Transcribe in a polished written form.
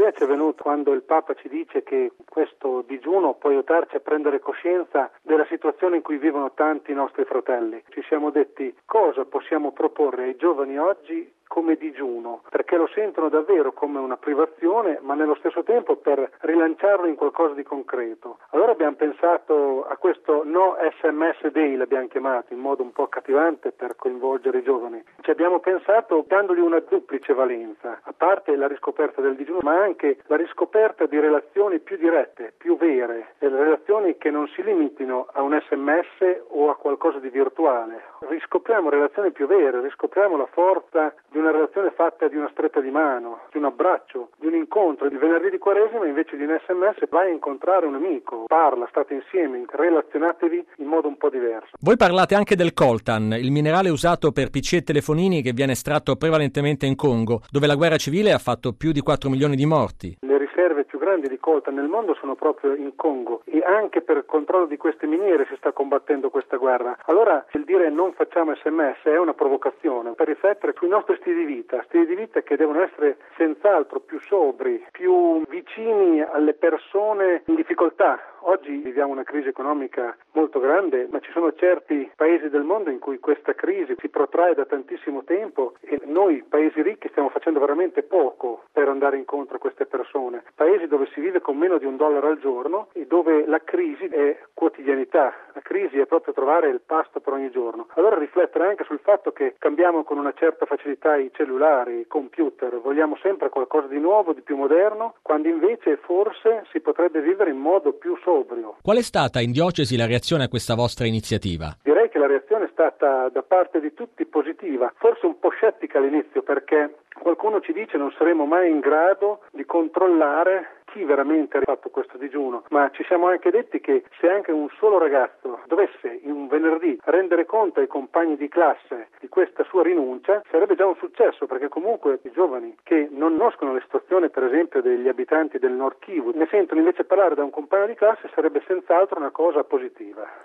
idea ci è venuta quando il Papa ci dice che questo digiuno può aiutarci a prendere coscienza della situazione in cui vivono tanti nostri fratelli. Ci siamo detti cosa possiamo proporre ai giovani oggi come digiuno, perché lo sentono davvero come una privazione, ma nello stesso tempo per rilanciarlo in qualcosa di concreto. Allora abbiamo pensato a questo No SMS Day, l'abbiamo chiamato in modo un po' accattivante per coinvolgere i giovani. Ci abbiamo pensato dandogli una duplice valenza, a parte la riscoperta del digiuno, ma anche la riscoperta di relazioni più dirette, più vere, e relazioni che non si limitino a un SMS o a qualcosa di virtuale. Riscopriamo relazioni più vere, riscopriamo la forza di una relazione fatta di una stretta di mano, di un abbraccio, di un incontro. Il venerdì di Quaresima invece di un SMS vai a incontrare un amico, parla, state insieme, relazionatevi in modo un po' diverso. Voi parlate anche del coltan, il minerale usato per PC e telefonini che viene estratto prevalentemente in Congo, dove la guerra civile ha fatto più di 4 milioni di morti. Le riserve più grandi di coltan nel mondo sono proprio in Congo e anche per il controllo di queste miniere si sta combattendo questa guerra. Allora il dire non facciamo SMS è una provocazione per riflettere sui nostri stili di vita che devono essere senz'altro più sobri, più vicini alle persone in difficoltà. Oggi viviamo una crisi economica molto grande, ma ci sono certi paesi del mondo in cui questa crisi si protrae da tantissimo tempo e noi, paesi ricchi, stiamo facendo veramente poco per andare incontro a queste persone. Paesi dove si vive con meno di $1 al giorno e dove la crisi è quotidianità. La crisi è proprio trovare il pasto per ogni giorno. Allora riflettere anche sul fatto che cambiamo con una certa facilità i cellulari, i computer, vogliamo sempre qualcosa di nuovo, di più moderno, quando invece forse si potrebbe vivere in modo più sobrio. Qual è stata in diocesi la reazione a questa vostra iniziativa? Direi che la reazione è stata da parte di tutti positiva, forse un po' scettica all'inizio perché qualcuno ci dice non saremo mai in grado di controllare chi veramente ha fatto questo digiuno, ma ci siamo anche detti che se anche un solo ragazzo dovesse in un venerdì rendere conto ai compagni di classe di questa sua rinuncia, sarebbe già un successo, perché comunque i giovani che non conoscono la situazione per esempio degli abitanti del Nord Kivu, ne sentono invece parlare da un compagno di classe, sarebbe senz'altro una cosa positiva.